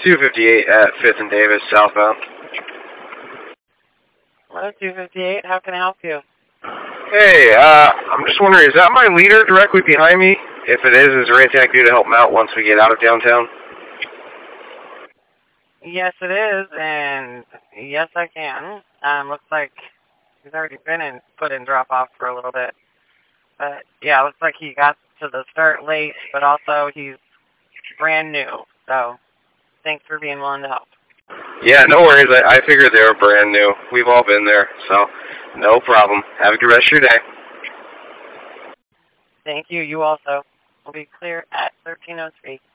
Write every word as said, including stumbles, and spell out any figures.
two fifty-eight at fifth and Davis, southbound. Hello, two fifty-eight. How can I help you? Hey, uh, I'm just wondering, is that my leader directly behind me? If it is, is there anything I can do to help him out once we get out of downtown? Yes, it is, and yes, I can. Um, looks like he's already been in, put in drop-off for a little bit. But, yeah, looks like he got to the start late, but also he's brand new. So, thanks for being willing to help. Yeah, no worries. I, I figured they were brand new. We've all been there, so no problem. Have a good rest of your day. Thank you. You also will be clear at thirteen oh three.